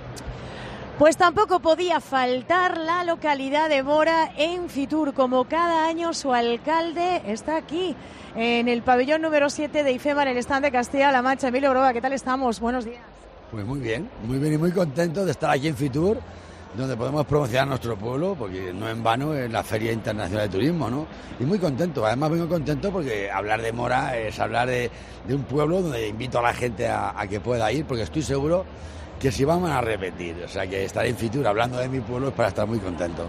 Pues tampoco podía faltar la localidad de Mora en Fitur. Como cada año, su alcalde está aquí, en el pabellón número 7 de IFEMA, en el stand de Castilla-La Mancha. Emilio Broda, ¿qué tal estamos? Buenos días. Pues muy bien y muy contento de estar aquí en Fitur, donde podemos promocionar nuestro pueblo, porque no en vano es la Feria Internacional de Turismo, ¿no? Y muy contento, además vengo contento porque hablar de Mora es hablar de un pueblo donde invito a la gente a que pueda ir, porque estoy seguro que si vamos a repetir, o sea que estar en Fitur hablando de mi pueblo es para estar muy contento.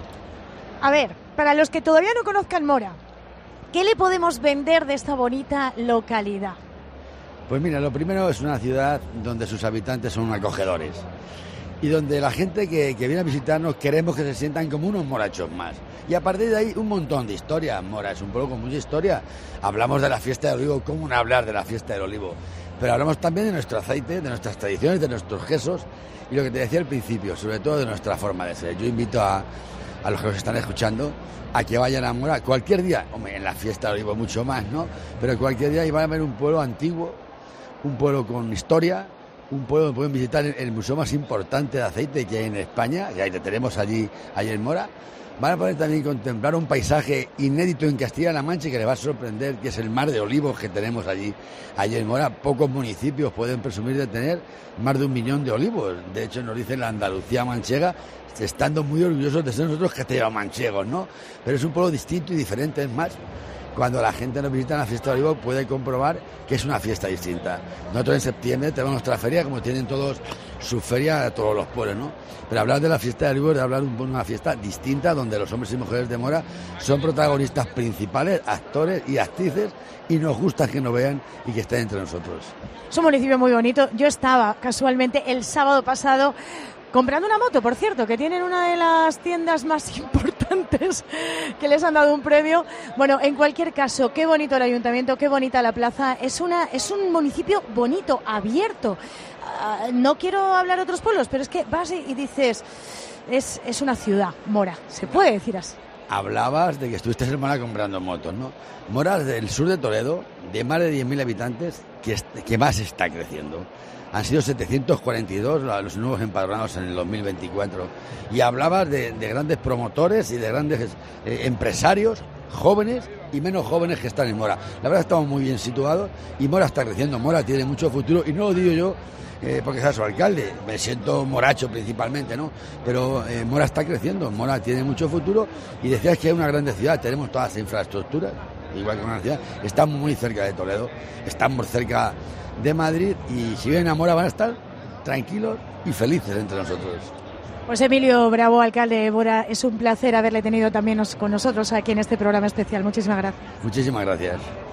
A ver, para los que todavía no conozcan Mora, ¿qué le podemos vender de esta bonita localidad? Pues mira, lo primero es una ciudad donde sus habitantes son acogedores y donde la gente que viene a visitarnos queremos que se sientan como unos morachos más. Y a partir de ahí un montón de historia. Mora es un pueblo con mucha historia. Hablamos de la fiesta del olivo, ¿cómo no hablar de la fiesta del olivo? Pero hablamos también de nuestro aceite, de nuestras tradiciones, de nuestros quesos y lo que te decía al principio, sobre todo de nuestra forma de ser. Yo invito a los que nos están escuchando a que vayan a Mora cualquier día, hombre, en la fiesta del olivo mucho más, ¿no? Pero cualquier día y van a ver un pueblo antiguo, un pueblo con historia, un pueblo donde pueden visitar el museo más importante de aceite que hay en España, y ahí te tenemos allí en Mora. Van a poder también contemplar un paisaje inédito en Castilla-La Mancha que les va a sorprender, que es el mar de olivos que tenemos allí en Mora. Pocos municipios pueden presumir de tener más de 1 millón de olivos. De hecho, nos dice la Andalucía manchega, estando muy orgullosos de ser nosotros castellano-manchegos, ¿no? Pero es un pueblo distinto y diferente, es más. Cuando la gente nos visita en la fiesta del olivo puede comprobar que es una fiesta distinta. Nosotros en septiembre tenemos nuestra feria, como tienen todos su feria a todos los pueblos, ¿no? Pero hablar de la fiesta del olivo es de hablar de una fiesta distinta donde los hombres y mujeres de Mora son protagonistas principales, actores y actrices, y nos gusta que nos vean y que estén entre nosotros. Es un municipio muy bonito. Yo estaba casualmente el sábado pasado comprando una moto, por cierto, que tienen una de las tiendas más importantes que les han dado un premio. Bueno, en cualquier caso, qué bonito el ayuntamiento, qué bonita la plaza. Es un municipio bonito, abierto. No quiero hablar de otros pueblos, pero es que vas y dices, es una ciudad, Mora, se puede decir así. Hablabas de que estuviste en Mora comprando motos, ¿no? Mora es del sur de Toledo, de más de 10.000 habitantes, que más está creciendo. Han sido 742 los nuevos empadronados en el 2024. Y hablabas de grandes promotores y de grandes empresarios, jóvenes y menos jóvenes que están en Mora. La verdad estamos muy bien situados y Mora está creciendo. Mora tiene mucho futuro y no lo digo yo porque sea su alcalde. Me siento moracho principalmente, ¿no? Pero Mora está creciendo, Mora tiene mucho futuro y decías que es una grande ciudad, tenemos todas las infraestructuras, igual que una ciudad. Estamos muy cerca de Toledo, estamos cerca de Madrid y si vienen a Mora van a estar tranquilos y felices entre nosotros. Pues Emilio Bravo, alcalde de Mora, es un placer haberle tenido también con nosotros aquí en este programa especial. Muchísimas gracias. Muchísimas gracias.